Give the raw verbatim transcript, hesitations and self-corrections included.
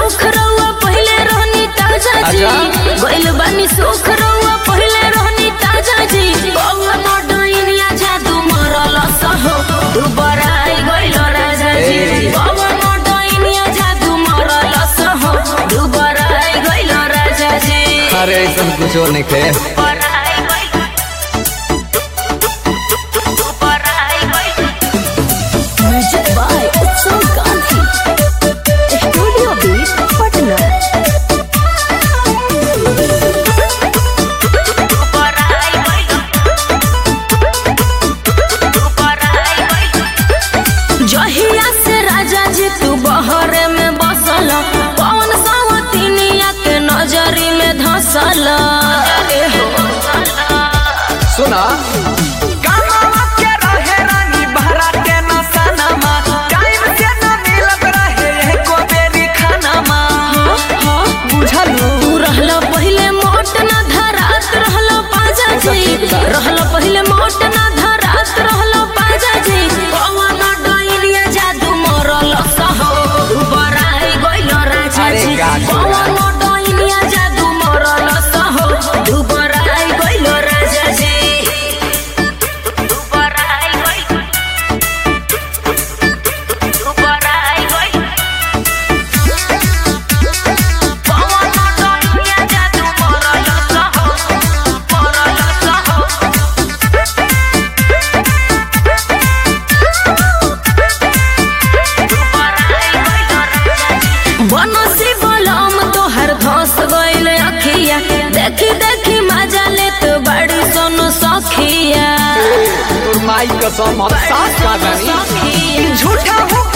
सुख रहुआ पहले रहनी ताजा जी गइल बानी सुख रहुआ पहले रहनी ताजा जी कौन मोडइनिया जादू मरल सहो दुबारा आई गइल राजा जी कौन मोडइनिया जादू मरल सहो दुबारा आई गइल राजा जी। अरे ऐसा कुछ और नहीं थे। जहिया से राजा जी तू बहरे में बसल कौन सवतिनिया के नजरी में धसल सुना रहल पहले मोट ना धरात रहल पाजा जी कौन डइनिया जादू मरल सहो दुबारा आई गइल राजा जी कौन डइनिया जादू मरल सहो दुबारा आई गइल राजा जी दुबारा आई गइल दुबारा आई गइल कौन डइनिया जादू मरल सहो मरल सहो बनसी बलम तोहर धस गइल अखिया देखी देखी मजा लेत बड़ी सोनो सखिया तोर माई कसम हम साथ का जानी झूठा हो